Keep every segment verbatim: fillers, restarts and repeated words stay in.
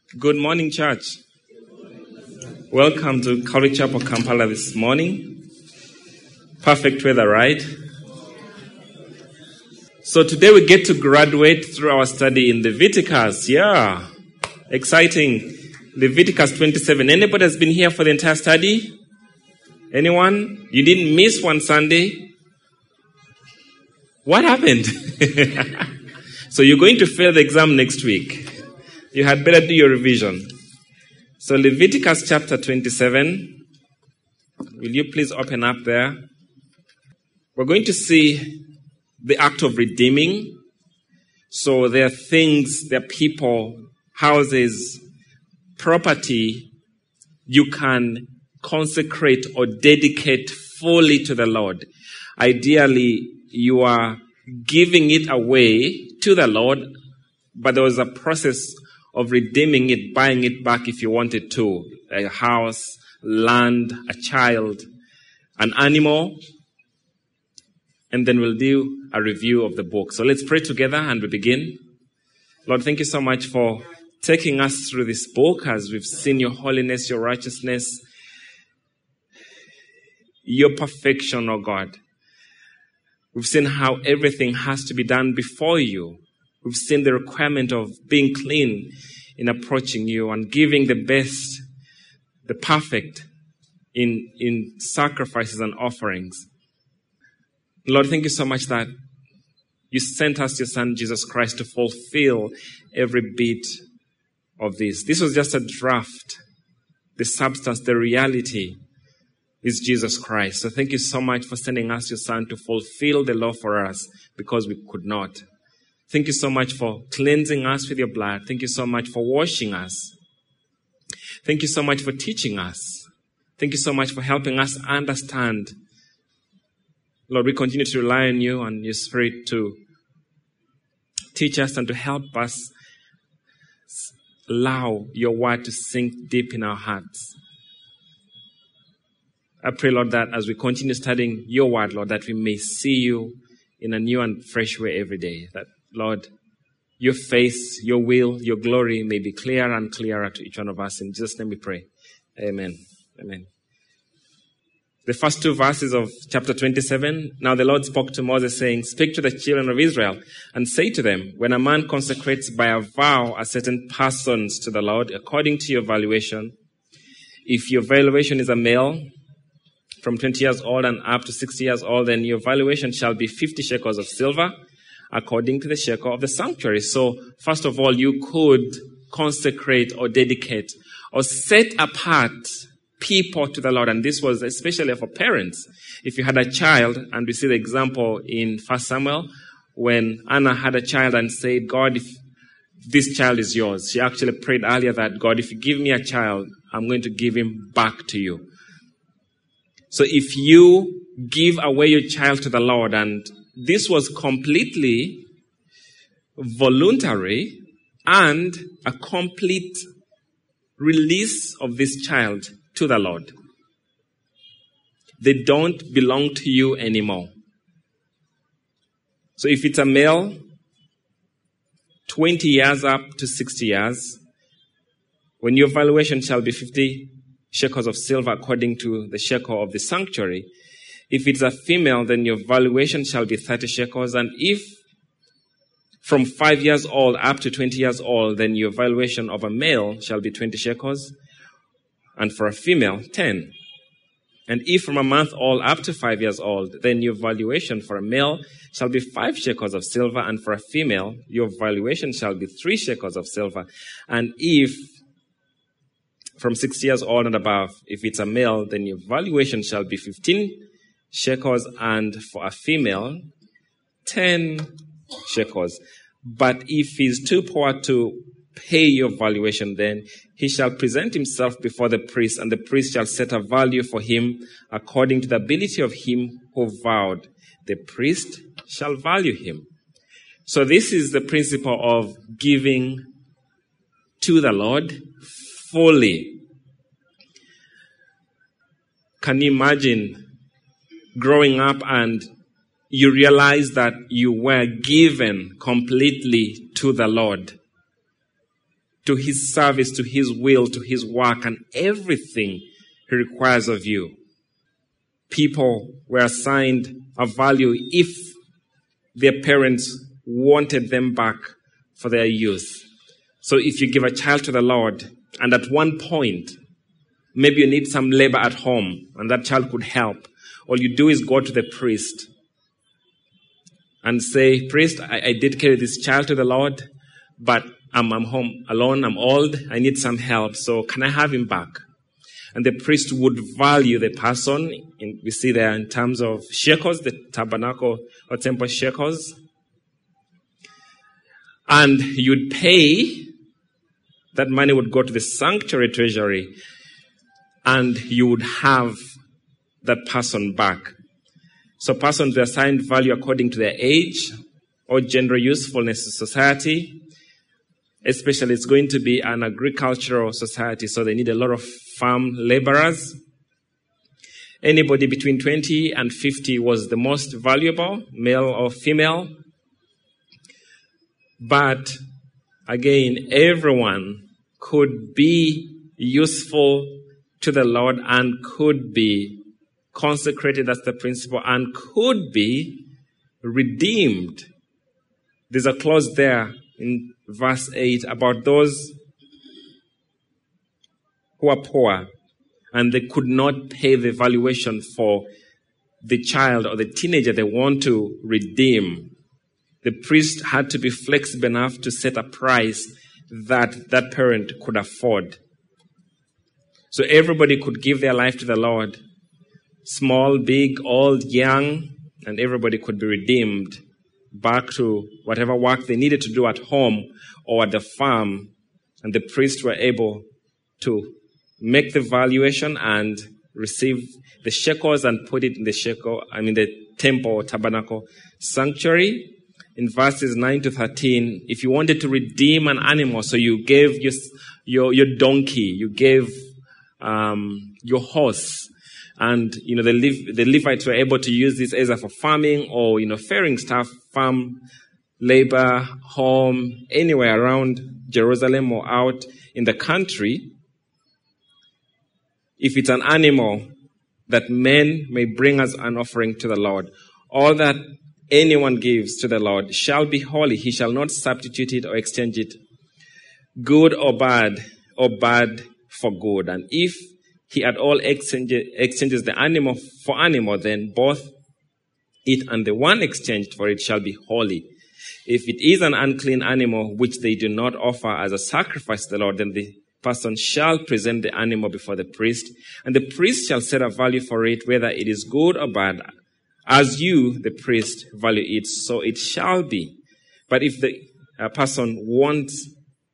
Good morning, church. Welcome to Calvary Chapel, Kampala this morning. Perfect weather, right? So today we get to graduate through our study in Leviticus. Yeah, exciting. Leviticus twenty-seven. Anybody has been here for the entire study? Anyone? You didn't miss one Sunday? What happened? So you're going to fail the exam next week. You had better do your revision. So Leviticus chapter twenty-seven. Will you please open up there? We're going to see the act of redeeming. So there are things, there are people, houses, property you can consecrate or dedicate fully to the Lord. Ideally, you are giving it away to the Lord, but there was a process of redeeming it, buying it back if you wanted to. A house, land, a child, an animal. And then we'll do a review of the book. So let's pray together and we begin. Lord, thank you so much for taking us through this book as we've seen your holiness, your righteousness, your perfection, oh God. We've seen how everything has to be done before you. We've seen the requirement of being clean in approaching you and giving the best, the perfect in, in sacrifices and offerings. Lord, thank you so much that you sent us your Son, Jesus Christ, to fulfill every bit of this. This was just a draft. The substance, the reality is Jesus Christ. So thank you so much for sending us your Son to fulfill the law for us because we could not. Thank you so much for cleansing us with your blood. Thank you so much for washing us. Thank you so much for teaching us. Thank you so much for helping us understand. Lord, we continue to rely on you and your Spirit to teach us and to help us allow your word to sink deep in our hearts. I pray, Lord, that as we continue studying your word, Lord, that we may see you in a new and fresh way every day. That, Lord, your face, your will, your glory may be clearer and clearer to each one of us. In Jesus' name we pray. Amen. Amen. The first two verses of chapter twenty-seven. Now the Lord spoke to Moses, saying, "Speak to the children of Israel and say to them, when a man consecrates by a vow a certain persons to the Lord, according to your valuation, if your valuation is a male from twenty years old and up to sixty years old, then your valuation shall be fifty shekels of silver, according to the shekel of the sanctuary." So, first of all, you could consecrate or dedicate or set apart people to the Lord. And this was especially for parents. If you had a child, and we see the example in First Samuel, when Anna had a child and said, "God, if this child is yours," she actually prayed earlier that, "God, if you give me a child, I'm going to give him back to you." So if you give away your child to the Lord, and this was completely voluntary and a complete release of this child to the Lord. They don't belong to you anymore. So if it's a male, twenty years up to sixty years, when your valuation shall be fifty shekels of silver according to the shekel of the sanctuary. If it's a female, then your valuation shall be thirty shekels. And if from five years old up to twenty years old, then your valuation of a male shall be twenty shekels. And for a female, ten. And if from a month old up to five years old, then your valuation for a male shall be five shekels of silver. And for a female, your valuation shall be three shekels of silver. And if from six years old and above, if it's a male, then your valuation shall be fifteen shekels, and for a female, ten shekels. But if he's too poor to pay your valuation, then he shall present himself before the priest, and the priest shall set a value for him according to the ability of him who vowed. The priest shall value him. So this is the principle of giving to the Lord fully. Can you imagine growing up and you realize that you were given completely to the Lord? to his service, to his will, to his work, and everything he requires of you. People were assigned a value if their parents wanted them back for their youth. So if you give a child to the Lord, and at one point, maybe you need some labor at home, and that child could help, all you do is go to the priest and say, priest, I, I did carry this child to the Lord, but I'm, I'm home alone, I'm old, I need some help, so can I have him back? And the priest would value the person, in, we see there in terms of shekels, the tabernacle or temple shekels, and you'd pay, that money would go to the sanctuary treasury, and you would have that person back. So persons were assigned value according to their age or general usefulness to society. Especially it's going to be an agricultural society, so they need a lot of farm laborers. Anybody between twenty and fifty was the most valuable, male or female. But again, everyone could be useful to the Lord and could be consecrated, that's the principle, and could be redeemed. There's a clause there in verse eight about those who are poor and they could not pay the valuation for the child or the teenager they want to redeem. The priest had to be flexible enough to set a price that that parent could afford. So everybody could give their life to the Lord. Small, big, old, young, and everybody could be redeemed back to whatever work they needed to do at home or at the farm. And the priests were able to make the valuation and receive the shekels and put it in the shekel, I mean the temple or tabernacle sanctuary. In verses nine to thirteen, if you wanted to redeem an animal, so you gave your your, your donkey, you gave um, your horse, and you know the Lev- the Levites were able to use this either for farming or you know faring stuff, farm labor, home, anywhere around Jerusalem or out in the country. If it's an animal that men may bring as an offering to the Lord, all that anyone gives to the Lord shall be holy. He shall not substitute it or exchange it, good or bad, or bad for good. And if he at all exchange, exchanges the animal for animal, then both it and the one exchanged for it shall be holy. If it is an unclean animal which they do not offer as a sacrifice to the Lord, then the person shall present the animal before the priest, and the priest shall set a value for it, whether it is good or bad. As you, the priest, value it, so it shall be. But if the uh, person wants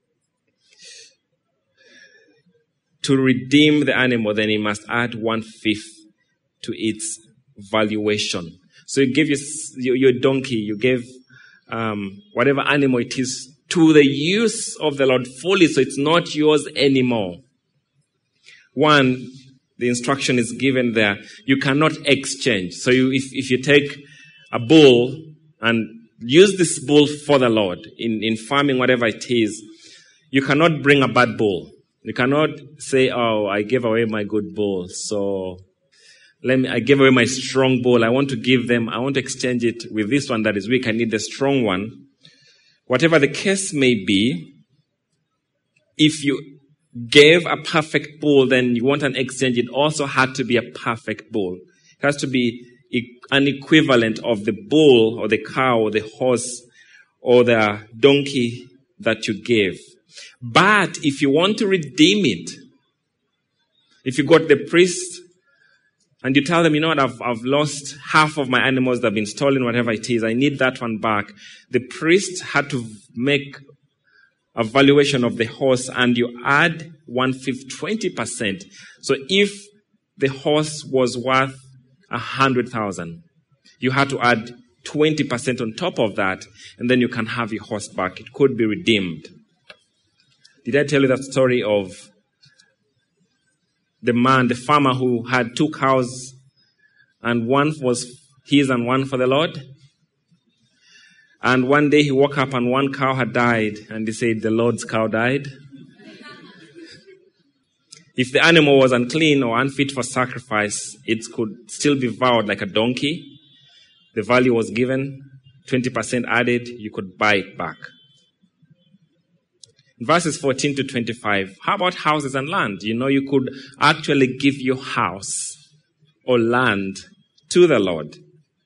to redeem the animal, then he must add one-fifth to its valuation. So you give your, your, your donkey, you give um, whatever animal it is to the use of the Lord fully, so it's not yours anymore. One, the instruction is given there. You cannot exchange. So you, if, if you take a bull and use this bull for the Lord in, in farming, whatever it is, you cannot bring a bad bull. You cannot say, oh, I gave away my good bull. So let me, I gave away my strong bull. I want to give them, I want to exchange it with this one that is weak. I need the strong one. Whatever the case may be, if you gave a perfect bull, then you want an exchange, it also had to be a perfect bull. It has to be an equivalent of the bull or the cow or the horse or the donkey that you gave. But if you want to redeem it, if you go to the priest and you tell them, you know what, I've, I've lost half of my animals that have been stolen, whatever it is, I need that one back. The priest had to make a valuation of the horse, and you add one-fifth, twenty percent. So if the horse was worth a hundred thousand, you had to add twenty percent on top of that, and then you can have your horse back. It could be redeemed. Did I tell you that story of the man, the farmer who had two cows, and one was his and one for the Lord? And one day he woke up and one cow had died, and he said, the Lord's cow died. If the animal was unclean or unfit for sacrifice, it could still be vowed like a donkey. The value was given, twenty percent added, you could buy it back. Verses fourteen to twenty-five, how about houses and land? You know, you could actually give your house or land to the Lord.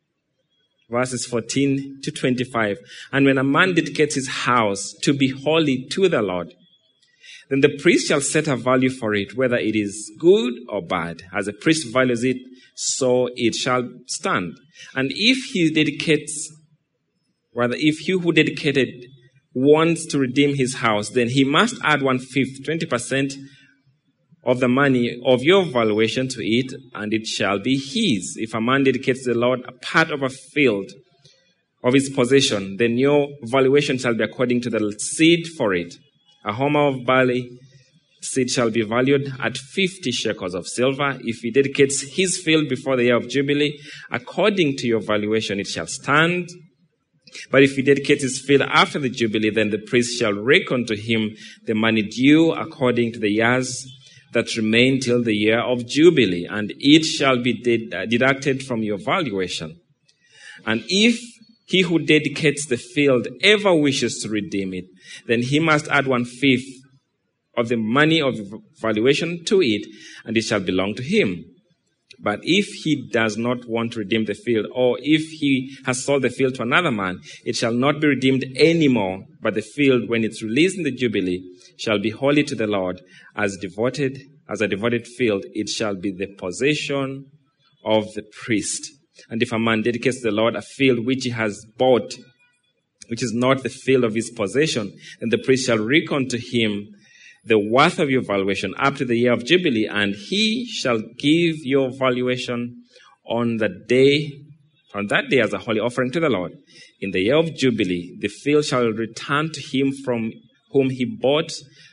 Verses fourteen to twenty-five, and when a man dedicates his house to be holy to the Lord, then the priest shall set a value for it, whether it is good or bad. As the priest values it, so it shall stand. And if he dedicates, rather, if he who dedicated wants to redeem his house, then he must add one-fifth, twenty percent of the money of your valuation to it, and it shall be his. If a man dedicates to the Lord a part of a field of his possession, then your valuation shall be according to the seed for it. A homer of barley seed shall be valued at fifty shekels of silver. If he dedicates his field before the year of Jubilee, according to your valuation, it shall stand. But if he dedicates his field after the Jubilee, then the priest shall reckon to him the money due according to the years that remain till the year of Jubilee, and it shall be ded- deducted from your valuation. And if he who dedicates the field ever wishes to redeem it, then he must add one-fifth of the money of valuation to it, and it shall belong to him. But if he does not want to redeem the field, or if he has sold the field to another man, it shall not be redeemed anymore, but the field, when it's released in the Jubilee, shall be holy to the Lord. As devoted, as a devoted field, it shall be the possession of the priest. And if a man dedicates to the Lord a field which he has bought, which is not the field of his possession, then the priest shall reckon to him the worth of your valuation up to the year of Jubilee, and he shall give your valuation on the day, on that day as a holy offering to the Lord. In the year of Jubilee, the field shall return to him from whom he bought,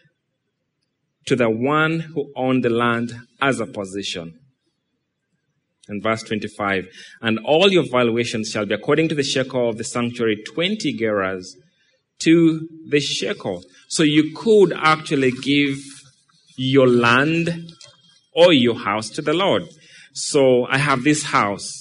to the one who owned the land as a possession. And verse twenty-five, and all your valuations shall be according to the shekel of the sanctuary, twenty gerahs to the shekel. So you could actually give your land or your house to the Lord. So I have this house.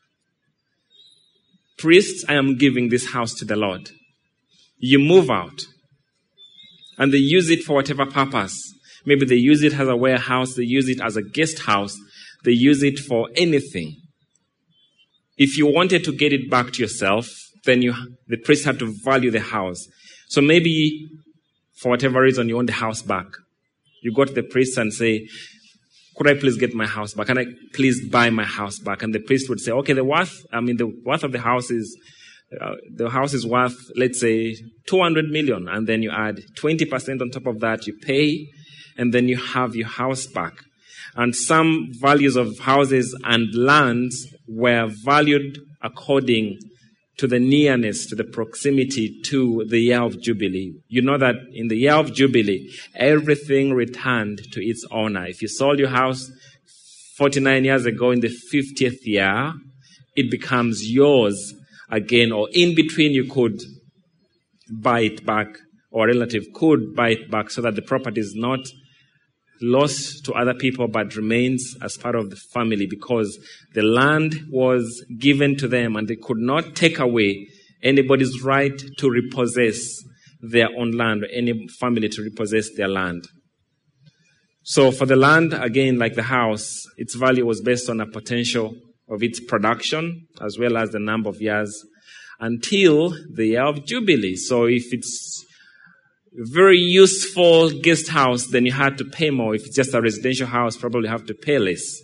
Priests, I am giving this house to the Lord. You move out. And they use it for whatever purpose. Maybe they use it as a warehouse. They use it as a guest house. They use it for anything. If you wanted to get it back to yourself, then you, the priest had to value the house. So maybe, for whatever reason, you want the house back. You go to the priest and say, could I please get my house back? Can I please buy my house back? And the priest would say, okay, the worth, I mean, the worth of the house is, uh, the house is worth, let's say, two hundred million. And then you add twenty percent on top of that, you pay, and then you have your house back. And some values of houses and lands were valued according to the nearness, to the proximity to the year of Jubilee. You know that in the year of Jubilee, everything returned to its owner. If you sold your house forty-nine years ago in the fiftieth year, it becomes yours again, or in between you could buy it back, or a relative could buy it back, so that the property is not lost to other people but remains as part of the family, because the land was given to them and they could not take away anybody's right to repossess their own land, or any family to repossess their land. So for the land, again, like the house, its value was based on a potential of its production as well as the number of years until the year of Jubilee. So if it's very useful guest house, then you had to pay more. If it's just a residential house, probably have to pay less.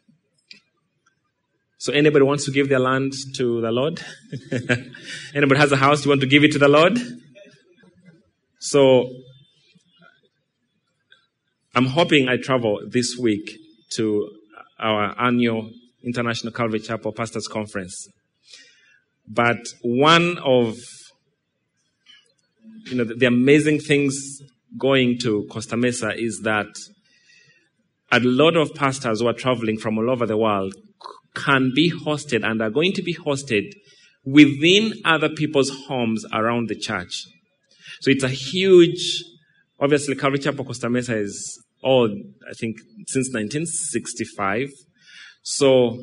So anybody wants to give their land to the Lord? Anybody has a house, you want to give it to the Lord? So I'm hoping I travel this week to our annual International Calvary Chapel Pastors Conference. But one of You know, the, the amazing things going to Costa Mesa is that a lot of pastors who are traveling from all over the world can be hosted and are going to be hosted within other people's homes around the church. So it's a huge, obviously Calvary Chapel Costa Mesa is Oh, I think since nineteen sixty-five. So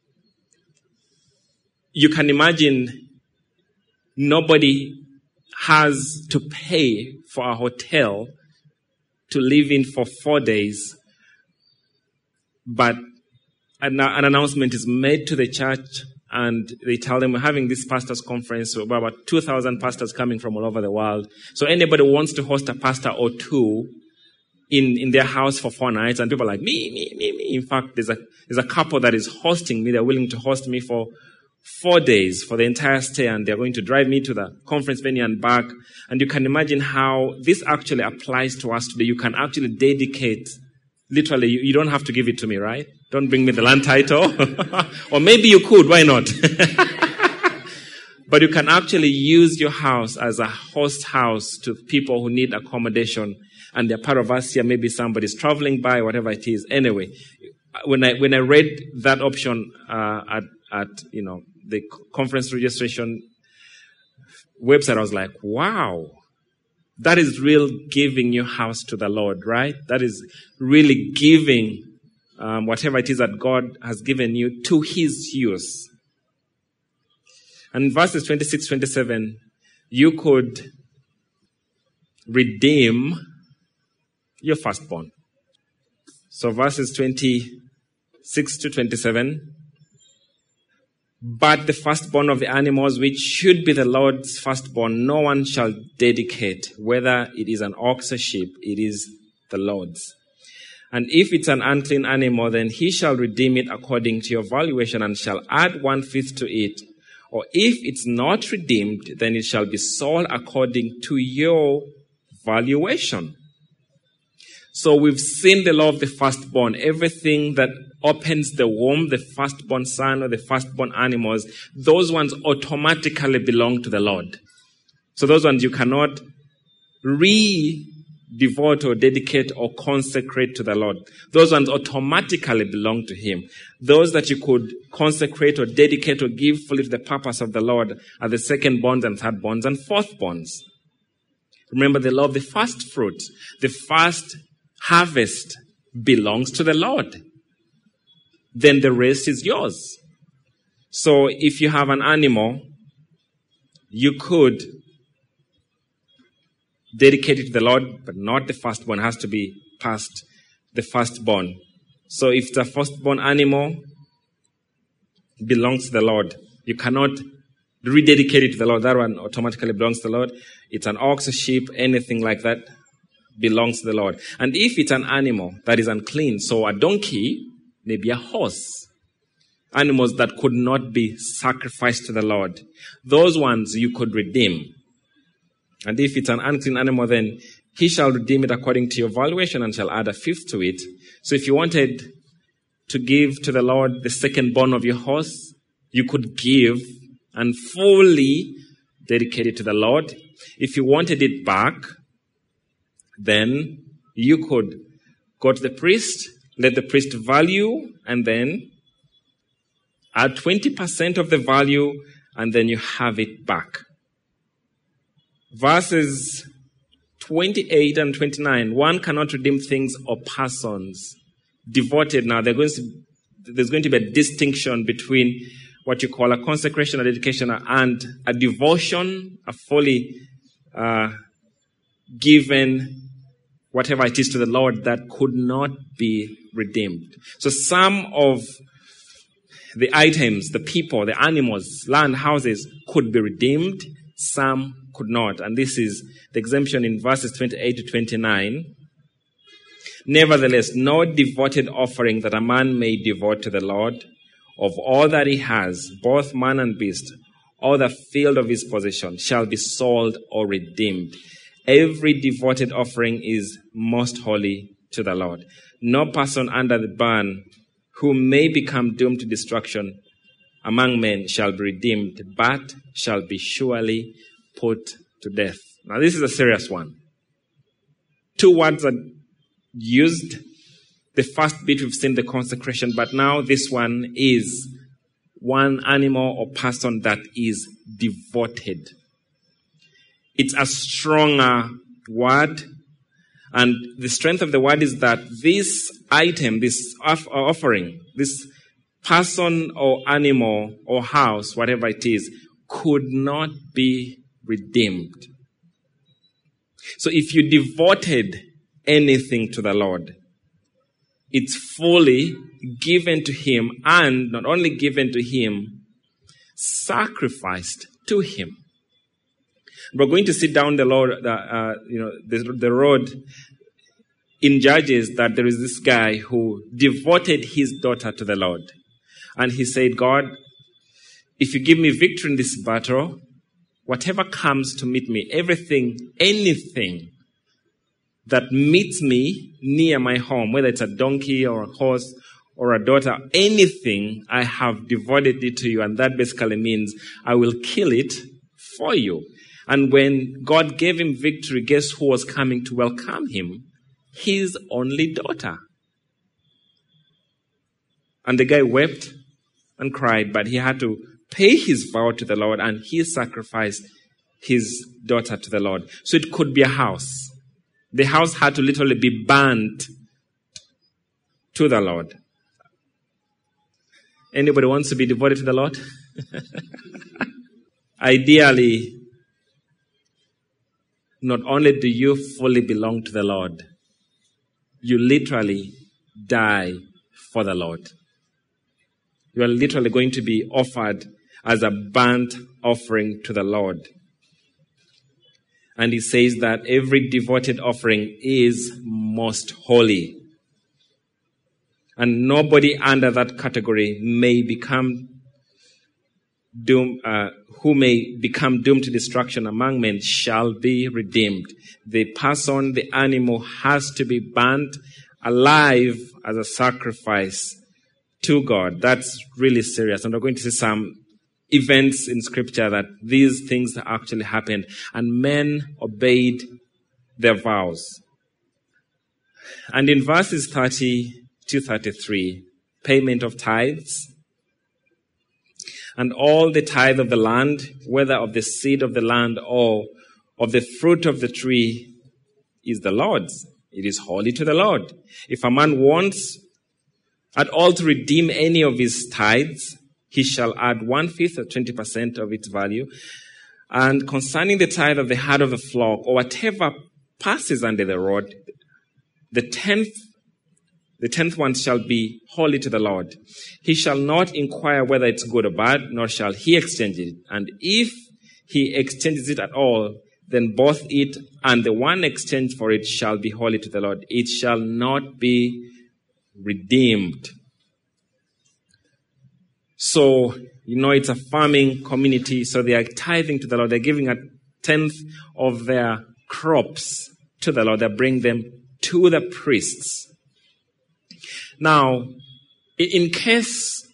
you can imagine nobody has to pay for a hotel to live in for four days, but an, an announcement is made to the church, and they tell them, we're having this pastors' conference, so about two thousand pastors coming from all over the world. So anybody who wants to host a pastor or two in, in their house for four nights, and people are like, me, me, me, me. In fact, there's a, there's a couple that is hosting me. They're willing to host me for four days for the entire stay, and they're going to drive me to the conference venue and back. And you can imagine how this actually applies to us today. You can actually dedicate, literally, you, you don't have to give it to me, right? Don't bring me the land title. Or maybe you could, why not? But you can actually use your house as a host house to people who need accommodation, and they're part of us here. Maybe somebody's traveling by, whatever it is. Anyway, when I when I read that option uh, at at you know the conference registration website, I was like, wow, that is real giving your house to the Lord, right? That is really giving um, whatever it is that God has given you to His use. And in verses twenty-six, twenty-seven, you could redeem your firstborn. So verses twenty-six to twenty-seven, but the firstborn of the animals, which should be the Lord's firstborn, no one shall dedicate, whether it is an ox or sheep, it is the Lord's. And if it's an unclean animal, then he shall redeem it according to your valuation and shall add one-fifth to it. Or if it's not redeemed, then it shall be sold according to your valuation. So we've seen the law of the firstborn. Everything that opens the womb, the firstborn son or the firstborn animals, those ones automatically belong to the Lord. So those ones you cannot re-devote or dedicate or consecrate to the Lord. Those ones automatically belong to Him. Those that you could consecrate or dedicate or give fully to the purpose of the Lord are the secondborns and thirdborns and fourthborns. Remember the law of the first fruits. The first harvest belongs to the Lord. Then the rest is yours. So if you have an animal, you could dedicate it to the Lord, but not the firstborn. It has to be past the firstborn. So if it's a firstborn animal, it belongs to the Lord. You cannot rededicate it to the Lord. That one automatically belongs to the Lord. It's an ox, a sheep, anything like that belongs to the Lord. And if it's an animal that is unclean, so a donkey, maybe a horse, animals that could not be sacrificed to the Lord, those ones you could redeem. And if it's an unclean animal, then he shall redeem it according to your valuation and shall add a fifth to it. So if you wanted to give to the Lord the secondborn of your horse, you could give and fully dedicate it to the Lord. If you wanted it back, then you could go to the priest, let the priest value, and then add twenty percent of the value, and then you have it back. Verses twenty-eight and twenty-nine, one cannot redeem things or persons devoted. Now, going to, there's going to be a distinction between what you call a consecration, a dedication, and a devotion, a fully uh, given whatever it is to the Lord that could not be redeemed. So some of the items, the people, the animals, land, houses could be redeemed, some could not. And this is the exemption in verses twenty-eight to twenty-nine. Nevertheless, no devoted offering that a man may devote to the Lord of all that he has, both man and beast, or the field of his possession, shall be sold or redeemed. Every devoted offering is most holy to the Lord. No person under the ban who may become doomed to destruction among men shall be redeemed, but shall be surely put to death. Now, this is a serious one. Two words are used. The first bit we've seen the consecration, but now this one is one animal or person that is devoted. It's a stronger word, And the strength of the word is that this item, this off- offering, this person or animal or house, whatever it is, could not be redeemed. So if you devoted anything to the Lord, it's fully given to Him, and not only given to Him, sacrificed to Him. We're going to sit down the Lord, the, uh, you know, the, the road in Judges that there is this guy who devoted his daughter to the Lord. And he said, God, if you give me victory in this battle, whatever comes to meet me, everything, anything that meets me near my home, whether it's a donkey or a horse or a daughter, anything, I have devoted it to you. And that basically means I will kill it for you. And when God gave him victory, guess who was coming to welcome him? His only daughter. And the guy wept and cried, but he had to pay his vow to the Lord, and he sacrificed his daughter to the Lord. So it could be a house. The house had to literally be burnt to the Lord. Anybody wants to be devoted to the Lord? Ideally, not only do you fully belong to the Lord, you literally die for the Lord. You are literally going to be offered as a burnt offering to the Lord. And he says that every devoted offering is most holy. And nobody under that category may become doom, uh, who may become doomed to destruction among men shall be redeemed. The person, the animal, has to be burnt alive as a sacrifice to God. That's really serious. And we're going to see some events in Scripture that these things actually happened. And men obeyed their vows. And in verses thirty to thirty-three, payment of tithes. And all the tithe of the land, whether of the seed of the land or of the fruit of the tree, is the Lord's. It is holy to the Lord. If a man wants at all to redeem any of his tithes, he shall add one-fifth or twenty percent of its value. And concerning the tithe of the herd of the flock, or whatever passes under the rod, the tenth The tenth one shall be holy to the Lord. He shall not inquire whether it's good or bad, nor shall he exchange it. And if he exchanges it at all, then both it and the one exchanged for it shall be holy to the Lord. It shall not be redeemed. So, you know, it's a farming community, so they are tithing to the Lord. They're giving a tenth of their crops to the Lord. They bring them to the priests. Now, in case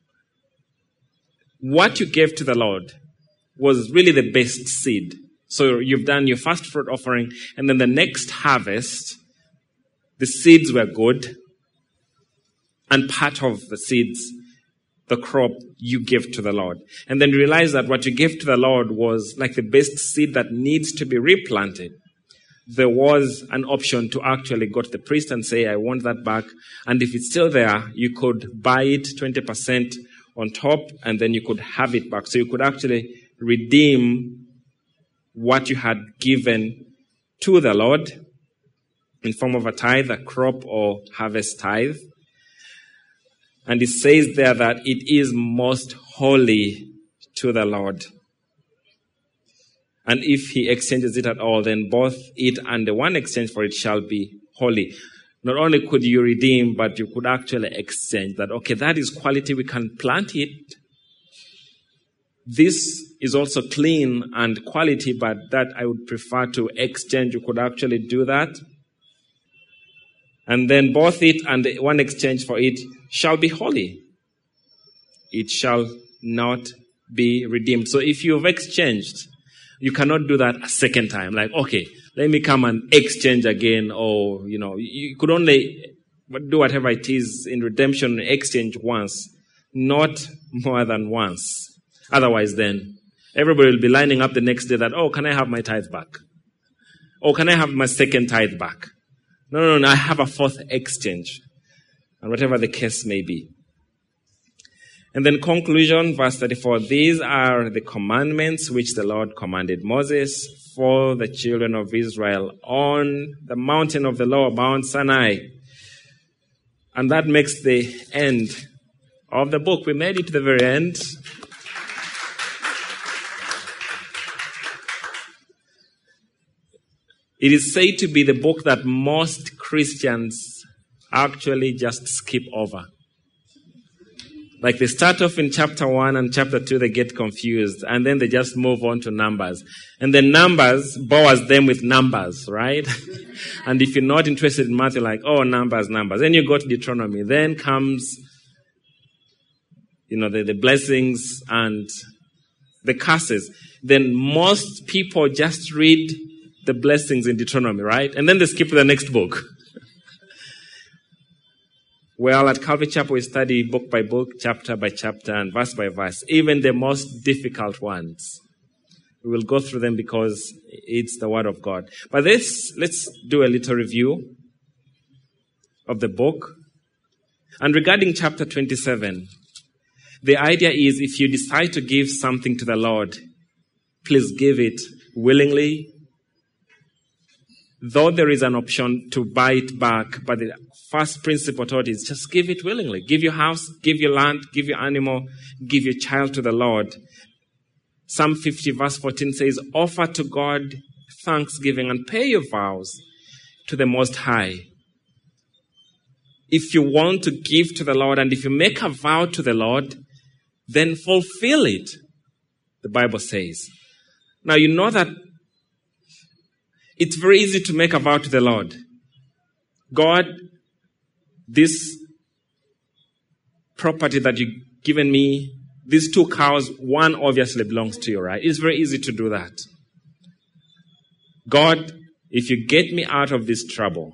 what you gave to the Lord was really the best seed, so you've done your first fruit offering, and then the next harvest, the seeds were good, and part of the seeds, the crop, you give to the Lord. And then you realize that what you gave to the Lord was like the best seed that needs to be replanted. There was an option to actually go to the priest and say, I want that back. And if it's still there, you could buy it twenty percent on top, and then you could have it back. So you could actually redeem what you had given to the Lord in form of a tithe, a crop or harvest tithe. And it says there that it is most holy to the Lord. And if he exchanges it at all, then both it and the one exchange for it shall be holy. Not only could you redeem, but you could actually exchange that. Okay, that is quality. We can plant it. This is also clean and quality, but that I would prefer to exchange. You could actually do that. And then both it and the one exchange for it shall be holy. It shall not be redeemed. So if you've exchanged, you cannot do that a second time. Like, okay, let me come and exchange again. Or, you know, you could only do whatever it is in redemption, exchange once, not more than once. Otherwise, then, everybody will be lining up the next day that, oh, can I have my tithe back? Or can I have my second tithe back? No, no, no, I have a fourth exchange. And whatever the case may be. And then conclusion, verse thirty-four. These are the commandments which the Lord commanded Moses for the children of Israel on the mountain of the law, Mount Sinai. And that makes the end of the book. We made it to the very end. It is said to be the book that most Christians actually just skip over. Like they start off in chapter one and chapter two, they get confused, and then they just move on to Numbers. And then Numbers bores them with numbers, right? And if you're not interested in math, you're like, oh, Numbers, Numbers. Then you go to Deuteronomy. Then comes, you know, the, the blessings and the curses. Then most people just read the blessings in Deuteronomy, right? And then they skip to the next book. Well, at Calvary Chapel, we study book by book, chapter by chapter, and verse by verse, even the most difficult ones. We will go through them because it's the Word of God. But this, let's do a little review of the book. And regarding chapter twenty-seven, the idea is if you decide to give something to the Lord, please give it willingly. Though there is an option to buy it back, but the first principle taught is just give it willingly. Give your house, give your land, give your animal, give your child to the Lord. Psalm fifty verse fourteen says, offer to God thanksgiving and pay your vows to the Most High. If you want to give to the Lord and if you make a vow to the Lord, then fulfill it, the Bible says. Now you know that it's very easy to make a vow to the Lord. God, this property that you've given me, these two cows, one obviously belongs to you, right? It's very easy to do that. God, if you get me out of this trouble,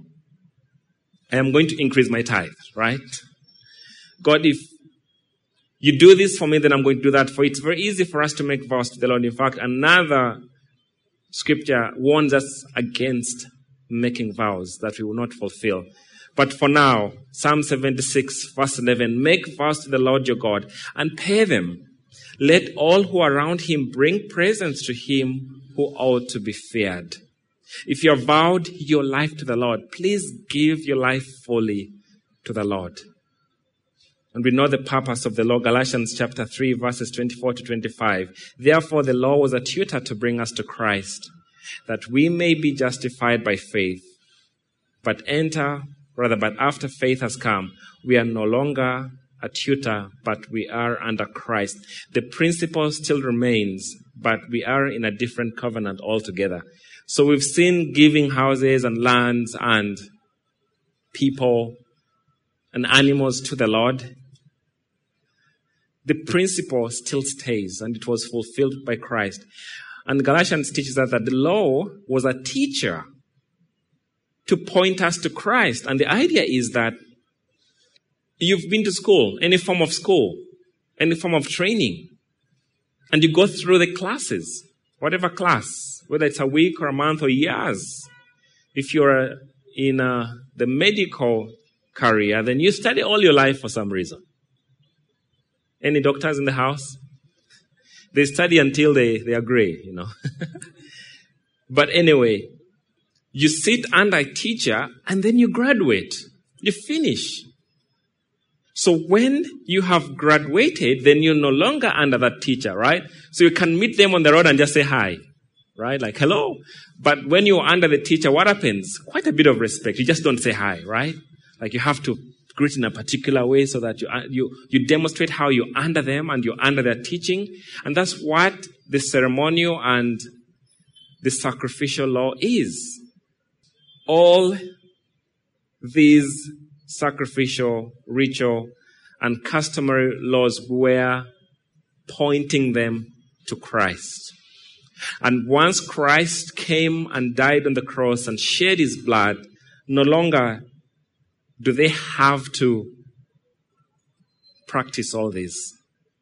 I am going to increase my tithe, right? God, if you do this for me, then I'm going to do that for you. It's very easy for us to make vows to the Lord. In fact, another Scripture warns us against making vows that we will not fulfill. But for now, Psalm seventy-six, verse eleven, make vows to the Lord your God and pay them. Let all who are around him bring presents to him who ought to be feared. If you have vowed your life to the Lord, please give your life fully to the Lord. And we know the purpose of the law, Galatians chapter three, verses twenty-four to twenty-five. Therefore, the law was a tutor to bring us to Christ, that we may be justified by faith. But enter, rather, but after faith has come, we are no longer a tutor, but we are under Christ. The principle still remains, but we are in a different covenant altogether. So we've seen giving houses and lands and people and animals to the Lord. The principle still stays, and it was fulfilled by Christ. And Galatians teaches us that the law was a teacher to point us to Christ. And the idea is that you've been to school, any form of school, any form of training, and you go through the classes, whatever class, whether it's a week or a month or years. If you're in uh, the medical career, then you study all your life for some reason. Any doctors in the house? They study until they, they are gray, you know. But anyway, you sit under a teacher and then you graduate. You finish. So when you have graduated, then you're no longer under that teacher, right? So you can meet them on the road and just say hi, right? Like, hello. But when you're under the teacher, what happens? Quite a bit of respect. You just don't say hi, right? Like you have to greet in a particular way so that you, you, you demonstrate how you're under them and you're under their teaching. And that's what the ceremonial and the sacrificial law is. All these sacrificial, ritual, and customary laws were pointing them to Christ. And once Christ came and died on the cross and shed his blood, no longer do they have to practice all this.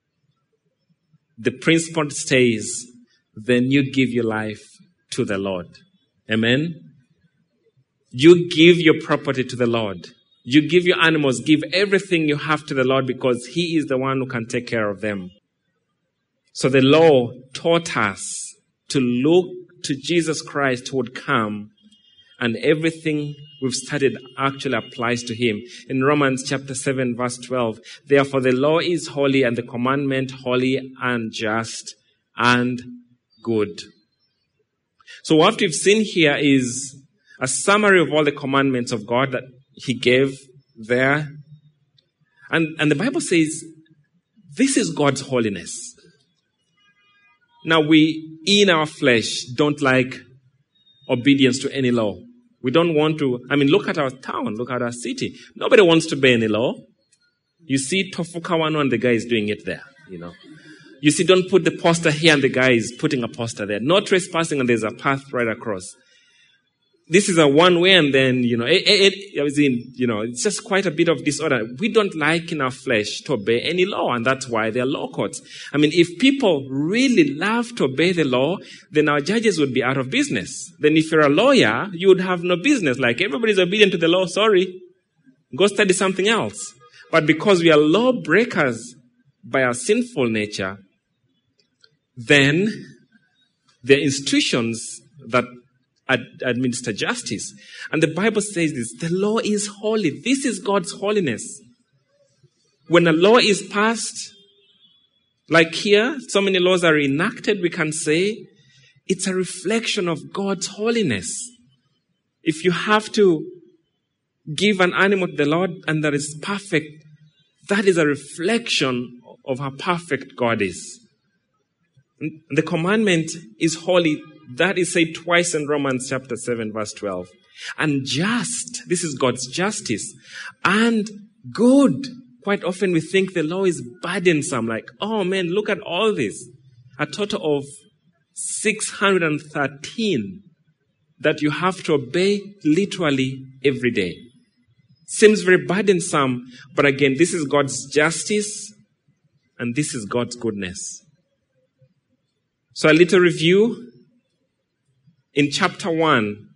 The principle stays, then you give your life to the Lord. Amen? You give your property to the Lord. You give your animals, give everything you have to the Lord because He is the one who can take care of them. So the law taught us to look to Jesus Christ who would come, and everything we've studied actually applies to Him. In Romans chapter seven, verse twelve, therefore the law is holy and the commandment holy and just and good. So what we've seen here is a summary of all the commandments of God that He gave there. And, and the Bible says, this is God's holiness. Now we, in our flesh, don't like obedience to any law. We don't want to, I mean, look at our town, look at our city. Nobody wants to obey any law. You see Tofukawano and the guy is doing it there, you know. You see, don't put the poster here and the guy is putting a poster there. No trespassing and there's a path right across. This is a one way and then, you know, it, it, it, I was in, you know, it's just quite a bit of disorder. We don't like in our flesh to obey any law, and that's why there are law courts. I mean, if people really love to obey the law, then our judges would be out of business. Then if you're a lawyer, you would have no business. Like, everybody's obedient to the law, sorry. Go study something else. But because we are law breakers by our sinful nature, then the institutions that ad- administer justice. And the Bible says this, the law is holy. This is God's holiness. When a law is passed, like here, so many laws are enacted, we can say, it's a reflection of God's holiness. If you have to give an animal to the Lord and that is perfect, that is a reflection of how perfect God is. The commandment is holy. That is said twice in Romans chapter seven, verse twelve. And just, this is God's justice. And good. Quite often we think the law is burdensome. Like, oh man, look at all this. A total of six hundred thirteen that you have to obey literally every day. Seems very burdensome, but again, this is God's justice and this is God's goodness. So a little review. In chapter one,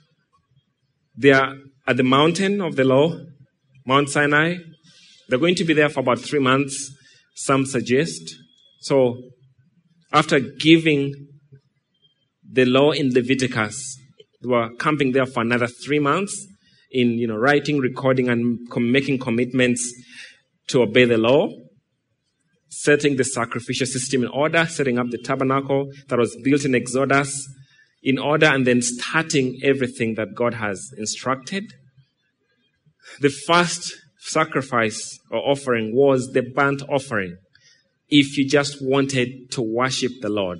they are at the mountain of the law, Mount Sinai. They're going to be there for about three months, some suggest. So after giving the law in Leviticus, they were camping there for another three months in, you know, writing, recording, and com- making commitments to obey the law, setting the sacrificial system in order, setting up the tabernacle that was built in Exodus in order, and then starting everything that God has instructed. The first sacrifice or offering was the burnt offering. If you just wanted to worship the Lord.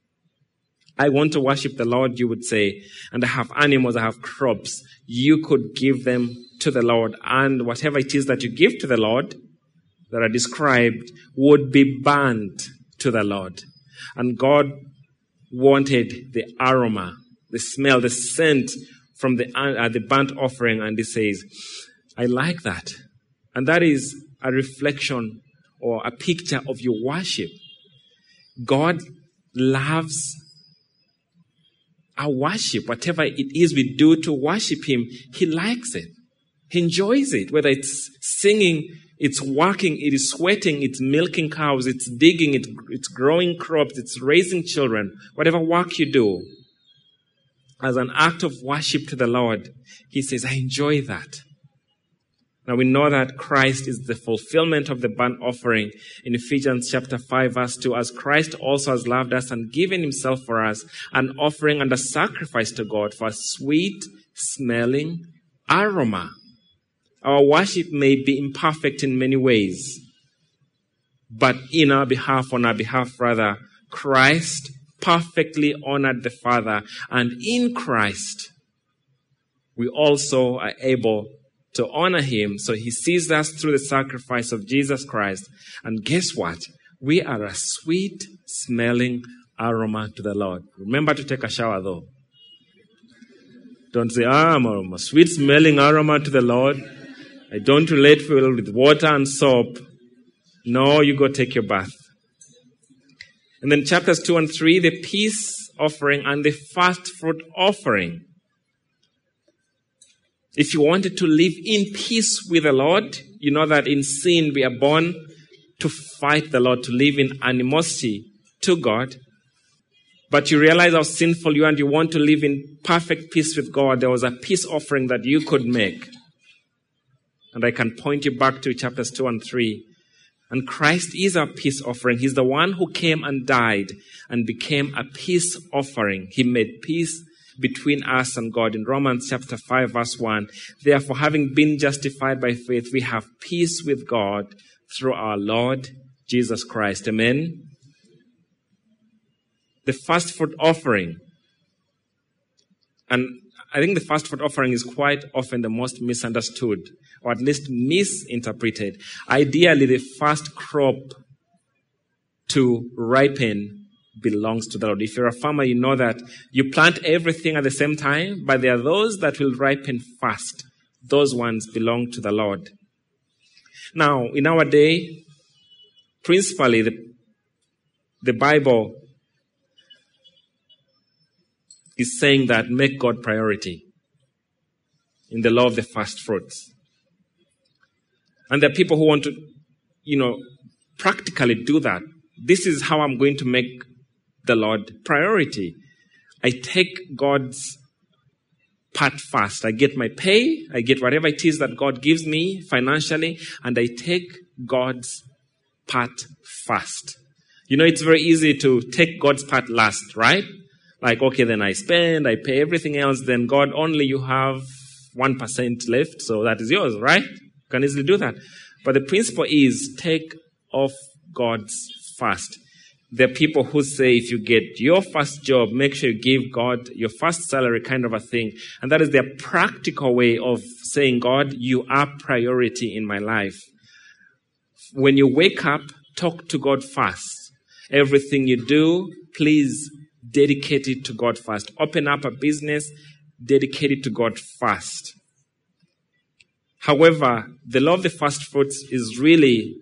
I want to worship the Lord, you would say, and I have animals, I have crops. You could give them to the Lord, and whatever it is that you give to the Lord that are described would be burnt to the Lord. And God wanted the aroma, the smell, the scent from the, uh, the burnt offering, and He says, I like that. And that is a reflection or a picture of your worship. God loves our worship. Whatever it is we do to worship Him, He likes it. He enjoys it. Whether it's singing, it's working, it is sweating, it's milking cows, it's digging, it, it's growing crops, it's raising children. Whatever work you do, as an act of worship to the Lord, He says, I enjoy that. Now we know that Christ is the fulfillment of the burnt offering in Ephesians chapter five, verse two. As Christ also has loved us and given Himself for us, an offering and a sacrifice to God for a sweet smelling aroma. Our worship may be imperfect in many ways, but in our behalf, on our behalf rather, Christ perfectly honored the Father, and in Christ we also are able to honor Him. So He sees us through the sacrifice of Jesus Christ. And guess what? We are a sweet smelling aroma to the Lord. Remember to take a shower though. Don't say, ah, I'm a sweet smelling aroma to the Lord. I don't relate well with water and soap. No, you go take your bath. And then chapters two and three, the peace offering and the first fruit offering. If you wanted to live in peace with the Lord, you know that in sin we are born to fight the Lord, to live in animosity to God. But you realize how sinful you are and you want to live in perfect peace with God. There was a peace offering that you could make. And I can point you back to chapters two and three. And Christ is our peace offering. He's the one who came and died and became a peace offering. He made peace between us and God. In Romans chapter five, verse one, therefore, having been justified by faith, we have peace with God through our Lord Jesus Christ. Amen. The first fruit offering. And I think the first fruit offering is quite often the most misunderstood, or at least misinterpreted. Ideally, the first crop to ripen belongs to the Lord. If you're a farmer, you know that you plant everything at the same time, but there are those that will ripen first. Those ones belong to the Lord. Now, in our day, principally, the, the Bible is saying that make God priority in the law of the first fruits. And there are people who want to, you know, practically do that. This is how I'm going to make the Lord priority. I take God's part first. I get my pay, I get whatever it is that God gives me financially, and I take God's part first. You know, it's very easy to take God's part last, right? Like, okay, then I spend, I pay everything else, then God, only you have one percent left, so that is yours, right? You can easily do that. But the principle is take off God's first. There are people who say if you get your first job, make sure you give God your first salary, kind of a thing. And that is their practical way of saying, God, you are priority in my life. When you wake up, talk to God first. Everything you do, please dedicate it to God first. Open up a business, dedicate it to God first. However, the law of the first fruits is really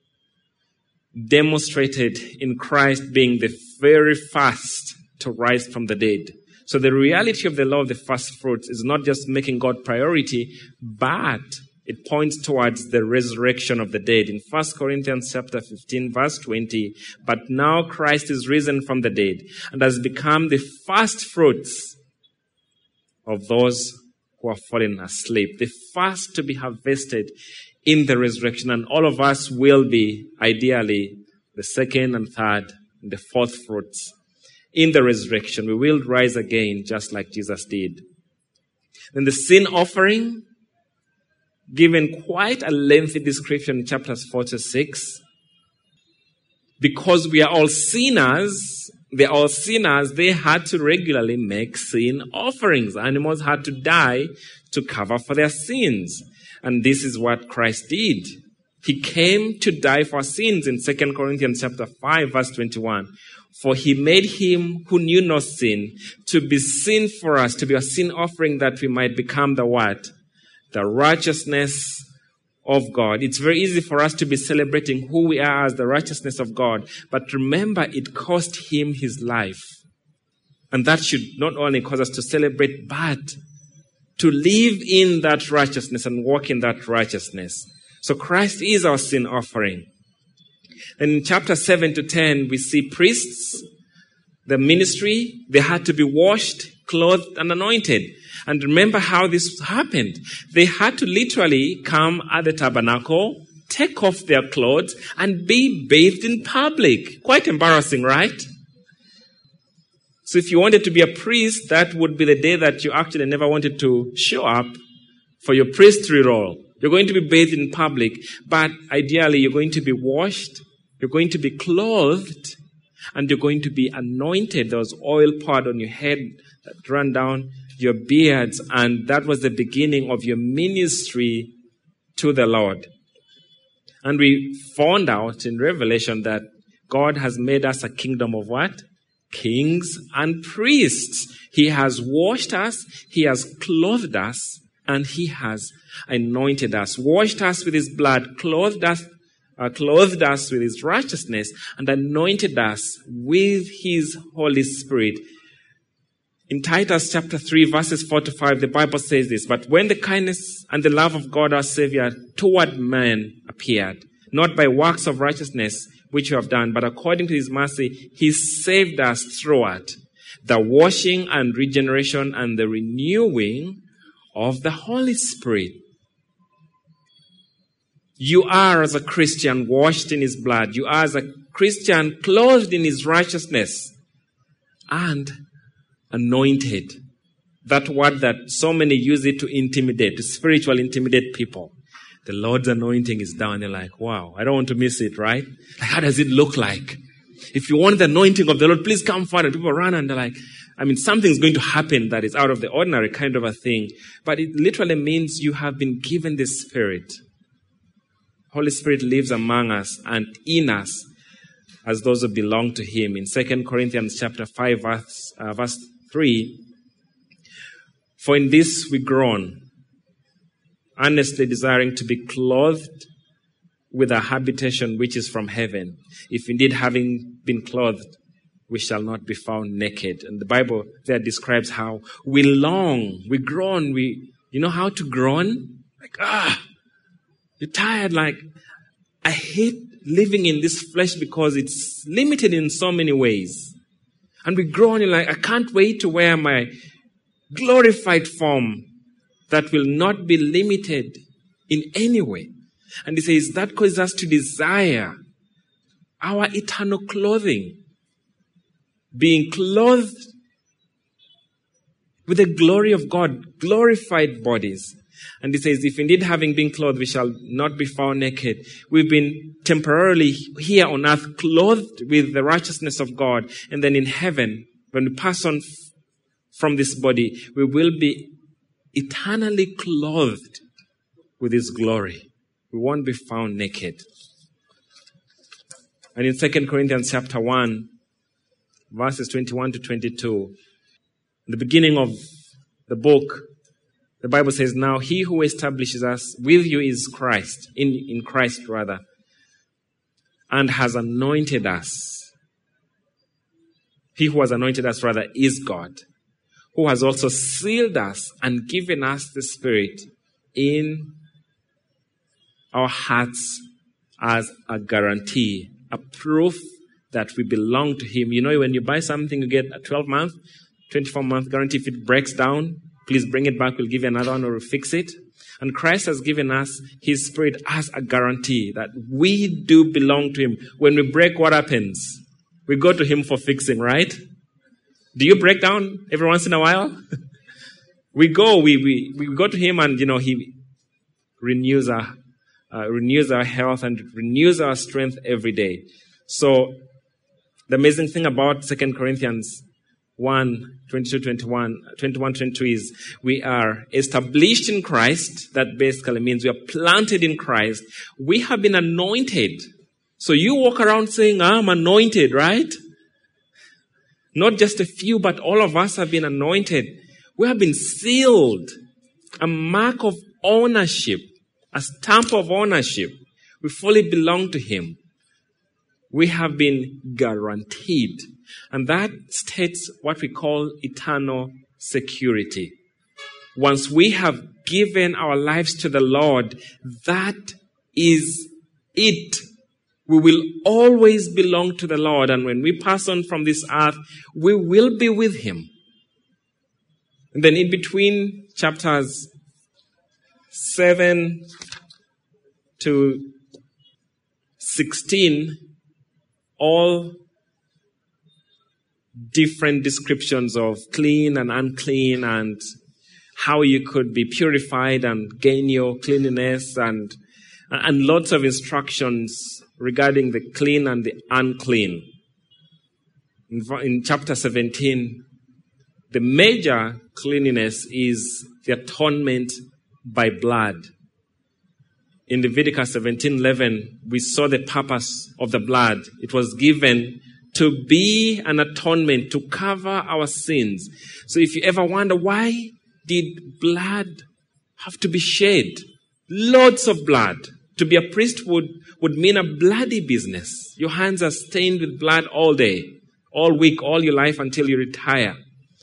demonstrated in Christ being the very first to rise from the dead. So the reality of the law of the first fruits is not just making God priority, but it points towards the resurrection of the dead. In First Corinthians chapter fifteen, verse twenty, but now Christ is risen from the dead and has become the first fruits of those who have fallen asleep. The first to be harvested in the resurrection. And all of us will be, ideally, the second and third and the fourth fruits. In the resurrection, we will rise again just like Jesus did. Then the sin offering, given quite a lengthy description in chapters four to six. Because we are all sinners, they are all sinners, they had to regularly make sin offerings. Animals had to die to cover for their sins. And this is what Christ did. He came to die for sins in Second Corinthians chapter five, verse twenty-one. For he made him who knew no sin to be sin for us, to be a sin offering that we might become the what? The righteousness of God. It's very easy for us to be celebrating who we are as the righteousness of God. But remember, it cost him his life. And that should not only cause us to celebrate, but to live in that righteousness and walk in that righteousness. So Christ is our sin offering. And in chapter seven to ten, we see priests, the ministry, they had to be washed, clothed, and anointed. And remember how this happened. They had to literally come at the tabernacle, take off their clothes, and be bathed in public. Quite embarrassing, right? So if you wanted to be a priest, that would be the day that you actually never wanted to show up for your priestly role. You're going to be bathed in public, but ideally you're going to be washed, you're going to be clothed, and you're going to be anointed. There was oil poured on your head that ran down your beards, and that was the beginning of your ministry to the Lord. And we found out in Revelation that God has made us a kingdom of what? Kings and priests. He has washed us, he has clothed us, and he has anointed us, washed us with his blood, clothed us, uh, clothed us with his righteousness, and anointed us with his Holy Spirit. In Titus chapter three, verses four to five, the Bible says this, "But when the kindness and the love of God our Savior toward man appeared, not by works of righteousness which you have done, but according to his mercy, he saved us through what? The washing and regeneration and the renewing of the Holy Spirit." You are, as a Christian, washed in his blood. You are, as a Christian, clothed in his righteousness and anointed. That word that so many use it to intimidate, to spiritually intimidate people. The Lord's anointing is down. You're like, wow, I don't want to miss it, right? Like, how does it look like? If you want the anointing of the Lord, please come forward. People run and they're like, I mean, something's going to happen that is out of the ordinary kind of a thing. But it literally means you have been given the Spirit. Holy Spirit lives among us and in us as those who belong to him. In Second Corinthians chapter five, verse, uh, verse three, "For in this we groan, earnestly desiring to be clothed with a habitation which is from heaven. If indeed having been clothed, we shall not be found naked." And the Bible there describes how we long, we groan, we, you know how to groan? Like, ah, you're tired, like, I hate living in this flesh because it's limited in so many ways. And we groan, you're like, I can't wait to wear my glorified form that will not be limited in any way. And he says that causes us to desire our eternal clothing, being clothed with the glory of God, glorified bodies. And he says, if indeed having been clothed, we shall not be found naked. We've been temporarily here on earth clothed with the righteousness of God. And then in heaven, when we pass on f- from this body, we will be eternally clothed with his glory. We won't be found naked. And in Second Corinthians chapter one, verses twenty-one to twenty-two, in the beginning of the book, the Bible says, "Now he who establishes us with you is Christ, in, in Christ rather, and has anointed us." He who has anointed us rather is God, who has also sealed us and given us the Spirit in our hearts as a guarantee, a proof that we belong to him. You know, when you buy something, you get a twelve-month, twenty-four-month guarantee. If it breaks down, please bring it back. We'll give you another one or we'll fix it. And Christ has given us his Spirit as a guarantee that we do belong to him. When we break, what happens? We go to him for fixing, right? Do you break down every once in a while? we go, we, we, we go to him and, you know, he renews our, uh, renews our health and renews our strength every day. So the amazing thing about Second Corinthians one, twenty-two, twenty-one, twenty-one, twenty-two is we are established in Christ. That basically means we are planted in Christ. We have been anointed. So you walk around saying, I'm anointed, right? Not just a few, but all of us have been anointed. We have been sealed. A mark of ownership. A stamp of ownership. We fully belong to him. We have been guaranteed. And that states what we call eternal security. Once we have given our lives to the Lord, that is it. We will always belong to the Lord. And when we pass on from this earth, we will be with him. And then in between chapters seven to sixteen, all different descriptions of clean and unclean and how you could be purified and gain your cleanliness and, and lots of instructions regarding the clean and the unclean. In, in chapter seventeen, the major cleanliness is the atonement by blood. In Leviticus seventeen eleven, we saw the purpose of the blood. It was given to be an atonement, to cover our sins. So if you ever wonder, why did blood have to be shed? Lots of blood. To be a priest would, would mean a bloody business. Your hands are stained with blood all day, all week, all your life until you retire.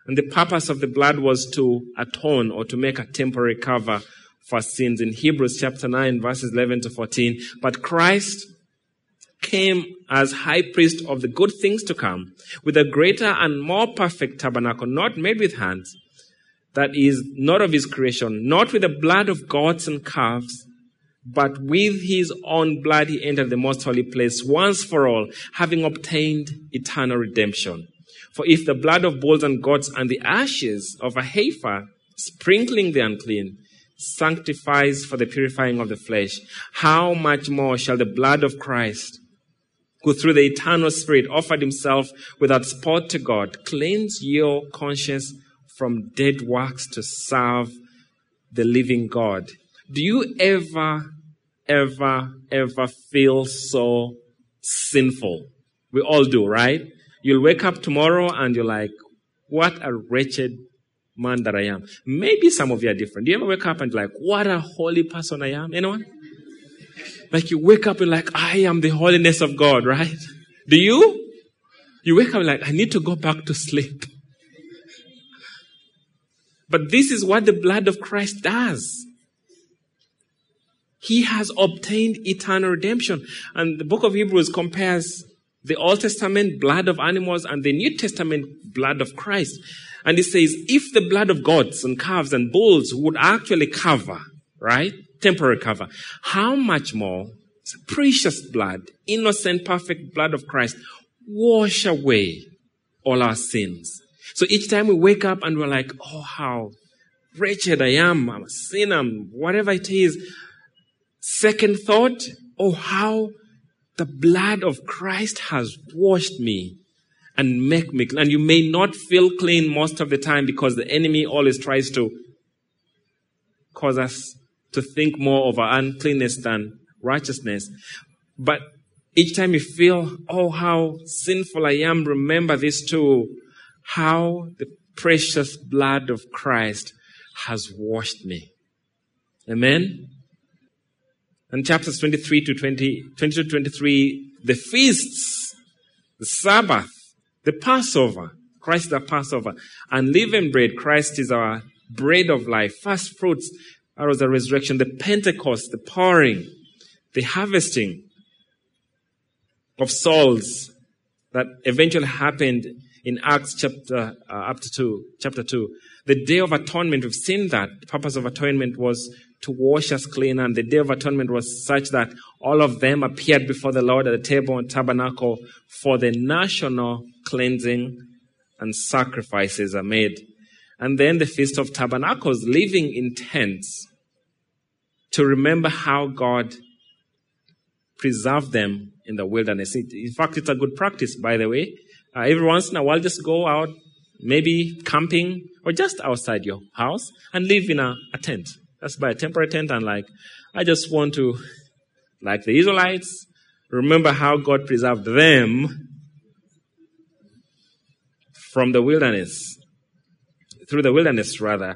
And the purpose of the blood was to atone or to make a temporary cover for sins in Hebrews chapter nine, verses eleven to fourteen. But Christ came as high priest of the good things to come, with a greater and more perfect tabernacle, not made with hands, that is not of his creation, not with the blood of goats and calves, but with his own blood he entered the most holy place once for all, having obtained eternal redemption. For if the blood of bulls and goats and the ashes of a heifer, sprinkling the unclean, sanctifies for the purifying of the flesh, how much more shall the blood of Christ, who through the eternal Spirit offered himself without spot to God, cleanse your conscience from dead works to serve the living God? Do you ever, ever, ever feel so sinful? We all do, right? You'll wake up tomorrow and you're like, what a wretched man that I am. Maybe some of you are different. Do you ever wake up and you're like, what a holy person I am? Anyone? Like you wake up and like, I am the holiness of God, right? Do you? You wake up like, I need to go back to sleep. But this is what the blood of Christ does. He has obtained eternal redemption. And the book of Hebrews compares the Old Testament blood of animals and the New Testament blood of Christ. And it says, if the blood of goats and calves and bulls would actually cover, right? Temporary cover. How much more precious blood, innocent, perfect blood of Christ, wash away all our sins. So each time we wake up and we're like, oh, how wretched I am. I'm a sinner, whatever it is. Second thought, oh, how the blood of Christ has washed me and make me clean. And you may not feel clean most of the time because the enemy always tries to cause us to think more of our uncleanness than righteousness. But each time you feel, oh, how sinful I am, remember this too, how the precious blood of Christ has washed me. Amen? And chapters twenty-three to twenty, twenty to twenty-three, the feasts, the Sabbath, the Passover, Christ is our Passover, unleavened bread, Christ is our bread of life, first fruits, that was the resurrection, the Pentecost, the pouring, the harvesting of souls that eventually happened in Acts chapter uh, up to two, chapter two. The Day of Atonement, we've seen that. The purpose of atonement was to wash us clean, and the Day of Atonement was such that all of them appeared before the Lord at the table and tabernacle for the national cleansing, and sacrifices are made. And then the Feast of Tabernacles, living in tents to remember how God preserved them in the wilderness. It, in fact, it's a good practice, by the way. Uh, every once in a while, just go out, maybe camping or just outside your house and live in a, a tent. That's by a temporary tent, and like, I just want to, like the Israelites, remember how God preserved them from the wilderness, through the wilderness rather,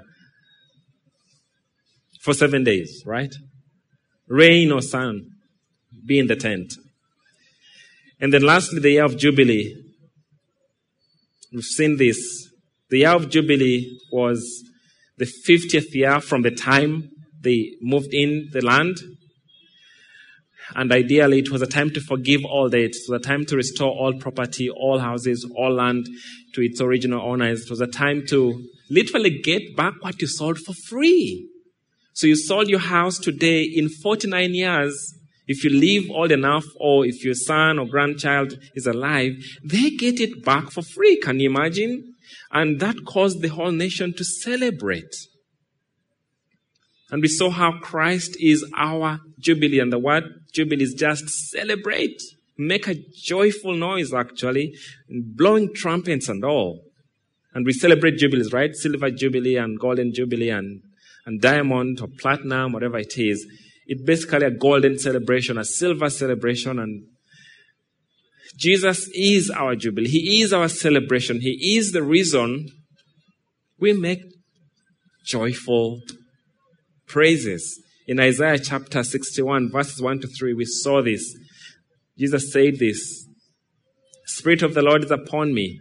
for seven days, right? Rain or sun, be in the tent. And then lastly, the year of Jubilee. We've seen this. The year of Jubilee was the fiftieth year from the time they moved in the land. And ideally, it was a time to forgive all debt. It was a time to restore all property, all houses, all land to its original owners. It was a time to literally get back what you sold for free. So you sold your house today in forty-nine years. If you live old enough, or if your son or grandchild is alive, they get it back for free. Can you imagine? And that caused the whole nation to celebrate. And we saw how Christ is our Jubilee. And the word Jubilee is just celebrate. Make a joyful noise, actually. Blowing trumpets and all. And we celebrate Jubilees, right? Silver Jubilee and Golden Jubilee and, and Diamond or Platinum, whatever it is. It's basically a golden celebration, a silver celebration. And Jesus is our Jubilee. He is our celebration. He is the reason we make joyful praises. In Isaiah chapter sixty-one, verses one to three, we saw this. Jesus said this, "Spirit of the Lord is upon me,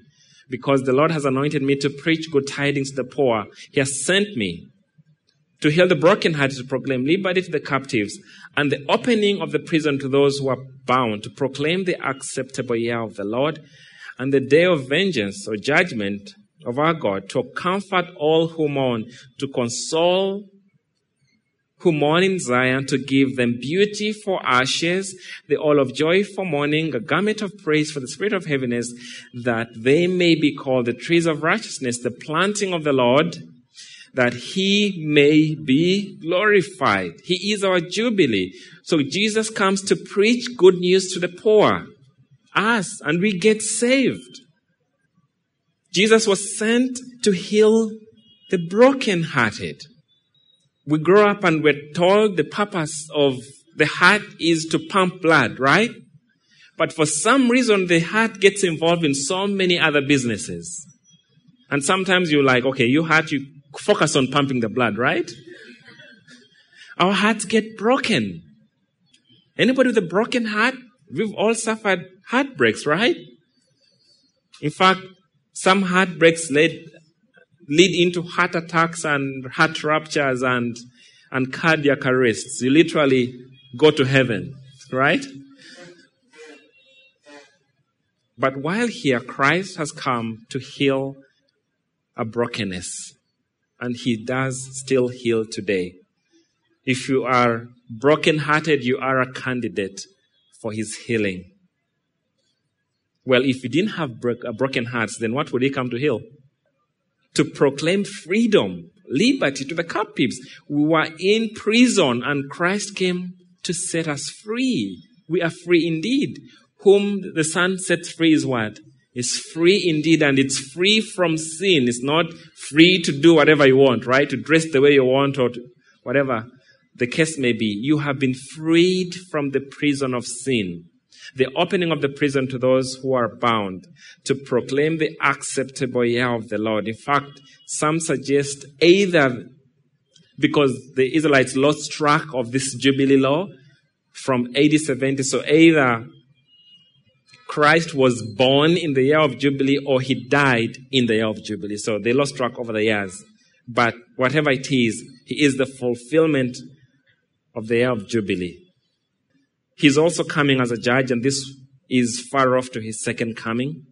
because the Lord has anointed me to preach good tidings to the poor. He has sent me to heal the brokenhearted, to proclaim liberty to the captives, and the opening of the prison to those who are bound, to proclaim the acceptable year of the Lord, and the day of vengeance or judgment of our God, to comfort all who mourn, to console who mourn in Zion, to give them beauty for ashes, the oil of joy for mourning, a garment of praise for the spirit of heaviness, that they may be called the trees of righteousness, the planting of the Lord, that he may be glorified. He is our jubilee. So Jesus comes to preach good news to the poor, us, and we get saved. Jesus was sent to heal the brokenhearted. We grow up and we're told the purpose of the heart is to pump blood, right? But for some reason, the heart gets involved in so many other businesses. And sometimes you're like, okay, you heart, you focus on pumping the blood, right? Our hearts get broken. Anybody with a broken heart? We've all suffered heartbreaks, right? In fact, some heartbreaks lead, lead into heart attacks and heart ruptures and, and cardiac arrests. You literally go to heaven, right? But while here, Christ has come to heal a brokenness. And he does still heal today. If you are brokenhearted, you are a candidate for his healing. Well, if you didn't have broken hearts, then what would he come to heal? To proclaim freedom, liberty to the captives. We were in prison and Christ came to set us free. We are free indeed. Whom the Son sets free is what? Is free indeed, and it's free from sin. It's not free to do whatever you want, right? To dress the way you want or to, whatever the case may be. You have been freed from the prison of sin. The opening of the prison to those who are bound, to proclaim the acceptable year of the Lord. In fact, some suggest either because the Israelites lost track of this Jubilee law from A D seventy, so either Christ was born in the year of Jubilee or he died in the year of Jubilee. So they lost track over the years. But whatever it is, he is the fulfillment of the year of Jubilee. He's also coming as a judge, and this is far off to his second coming.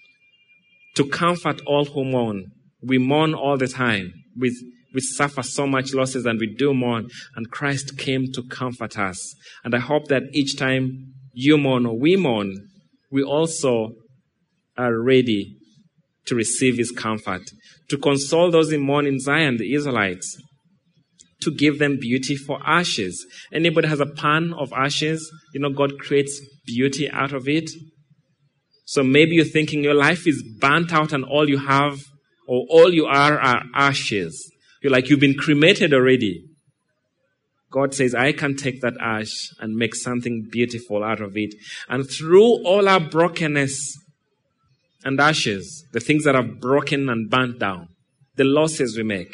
To comfort all who mourn. We mourn all the time. We, we suffer so much losses and we do mourn. And Christ came to comfort us. And I hope that each time you mourn or we mourn, we also are ready to receive his comfort. To console those in mourning in Zion, the Israelites. To give them beauty for ashes. Anybody has a pan of ashes? You know, God creates beauty out of it. So maybe you're thinking your life is burnt out and all you have or all you are are ashes. You're like, you've been cremated already. God says, I can take that ash and make something beautiful out of it. And through all our brokenness and ashes, the things that are broken and burnt down, the losses we make,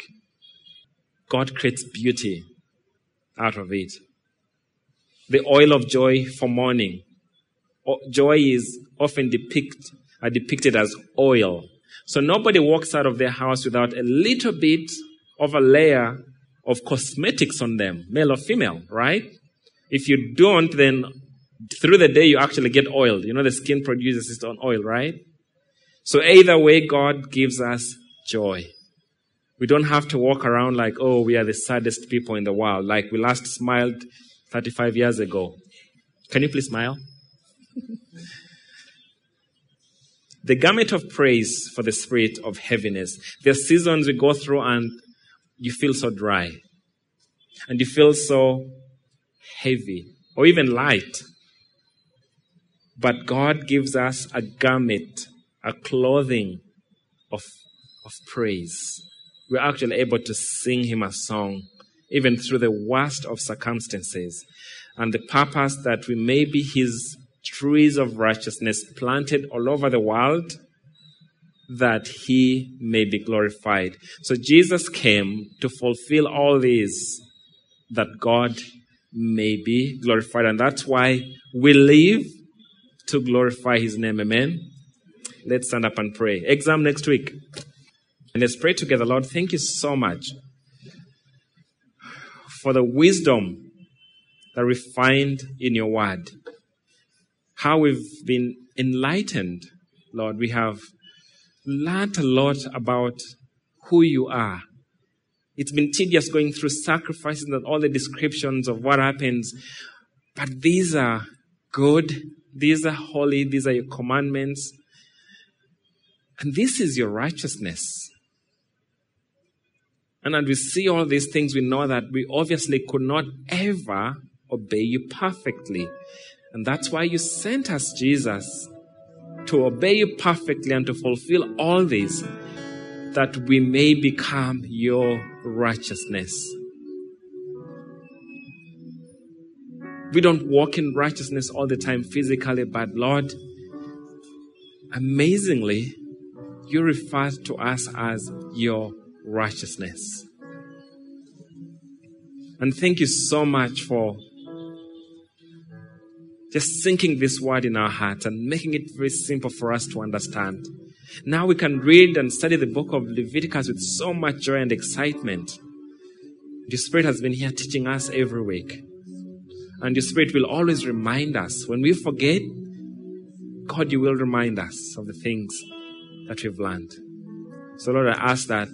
God creates beauty out of it. The oil of joy for mourning. Joy is often depict, uh, depicted as oil. So nobody walks out of their house without a little bit of a layer of cosmetics on them, male or female, right? If you don't, then through the day you actually get oiled. You know, the skin produces its own oil, right? So either way, God gives us joy. We don't have to walk around like, oh, we are the saddest people in the world, like we last smiled thirty-five years ago. Can you please smile? The garment of praise for the spirit of heaviness. There are seasons we go through and you feel so dry. And you feel so heavy or even light. But God gives us a garment, a clothing of, of praise. We're actually able to sing him a song, even through the worst of circumstances. And the purpose that we may be his trees of righteousness planted all over the world, that he may be glorified. So Jesus came to fulfill all these, that God may be glorified. And that's why we live to glorify his name. Amen. Let's stand up and pray. Exam next week. And let's pray together. Lord, thank you so much for the wisdom that we find in your word. How we've been enlightened, Lord. We have learned a lot about who you are. It's been tedious going through sacrifices and all the descriptions of what happens. But these are good. These are holy. These are your commandments. And this is your righteousness. And as we see all these things, we know that we obviously could not ever obey you perfectly. And that's why you sent us, Jesus, to obey you perfectly and to fulfill all this, that we may become your righteousness. We don't walk in righteousness all the time physically, but Lord, amazingly, you refer to us as your righteousness. And thank you so much for just sinking this word in our hearts and making it very simple for us to understand. Now we can read and study the book of Leviticus with so much joy and excitement. Your Spirit has been here teaching us every week. And your Spirit will always remind us. When we forget, God, you will remind us of the things that we've learned. So Lord, I ask that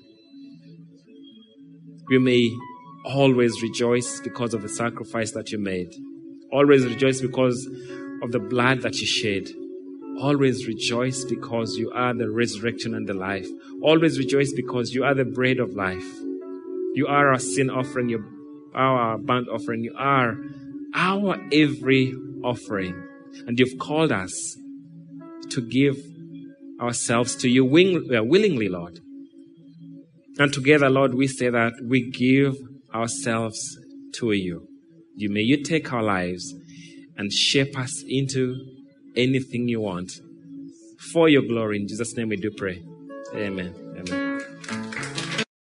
we may always rejoice because of the sacrifice that you made. Always rejoice because of the blood that you shed. Always rejoice because you are the resurrection and the life. Always rejoice because you are the bread of life. You are our sin offering, you are our burnt offering. You are our every offering. And you've called us to give ourselves to you willingly, Lord. And together, Lord, we say that we give ourselves to you. You may you take our lives and shape us into anything you want. For your glory, in Jesus' name we do pray. Amen.